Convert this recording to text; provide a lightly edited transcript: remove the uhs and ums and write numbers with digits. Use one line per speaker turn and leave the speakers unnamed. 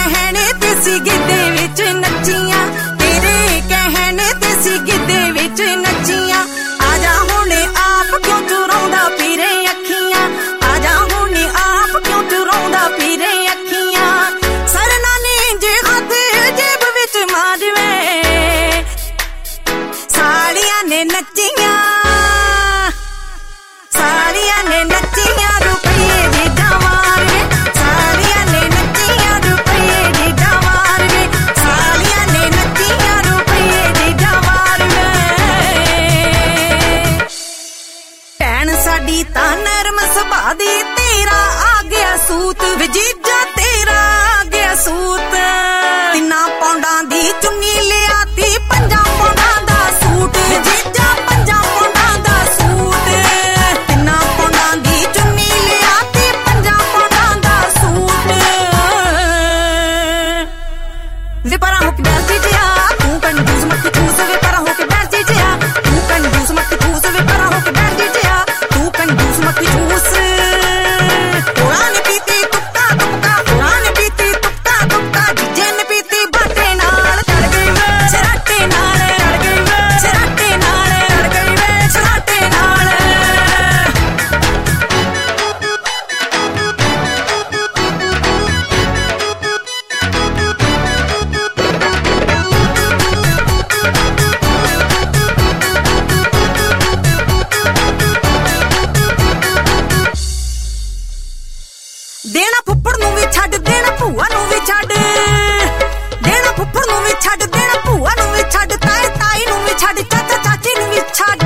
कहने ते सी गिद्धे विच नच्चियां, तेरे कहने ते सी गिद्धे विच नच्चियां। आजा हुणे आप क्यों चुराउंदा फिरे अखियां, आजा हुणे आप क्यों चुराउंदा फिरे अखियां। सरना ने जे हथ जेब विच मारवे, सालियां ने नच्चियां, सालियां ने नच्चियां रुपये जीजा मार वे, सालियां ने नच्चियां रुपये जीजा मार वे, सालियां ने नच्चियां रुपये जीजा मार वे। भैन साडी तां नरम सुभा दी, तेरा आ गया सूत वे जीजा, तेरा आ गया सूत। 3 पौंडां दी चुन्नी लियाती, 5 पौंडां दा सूट जीजा, 5 पौंडां दा सूट। 3 पौंडां दी चुन्नी लियाती, 5 पौंडां दा सूट। वे परा हो के बैठ जीजा, तू कंजूस मत चूस, वे परा हो के बैठ जीजा, तू कंजूस मत चूस, वे परा हो के बैठ जीजा, तू कंजूस मत चूस। होरां ने पीती तुक्का तुक्का, होरां ने पीती तुक्का तुक्का, जीजे ने पीती बाटे नाल चढ़ गई वे, शराटे नाल चढ़ गई वे, शराटे नाल चढ़ गई वे, शराटे नाल। देना फुੱਫੜ ਨੂੰ ਵੀ ਛੱਡ, ਦੇਣਾ ਭੂਆ ਨੂੰ ਵੀ ਛੱਡ, ਦੇਣਾ ਫੁੱਫੜ ਨੂੰ ਵੀ ਛੱਡ, ਦੇਣਾ ਭੂਆ ਨੂੰ ਵੀ ਛੱਡ, ਤਾਏ ਤਾਈ ਨੂੰ ਵੀ ਛੱਡ, ਚਾਚਾ ਚਾਚੀ ਨੂੰ ਵੀ ਛੱਡ।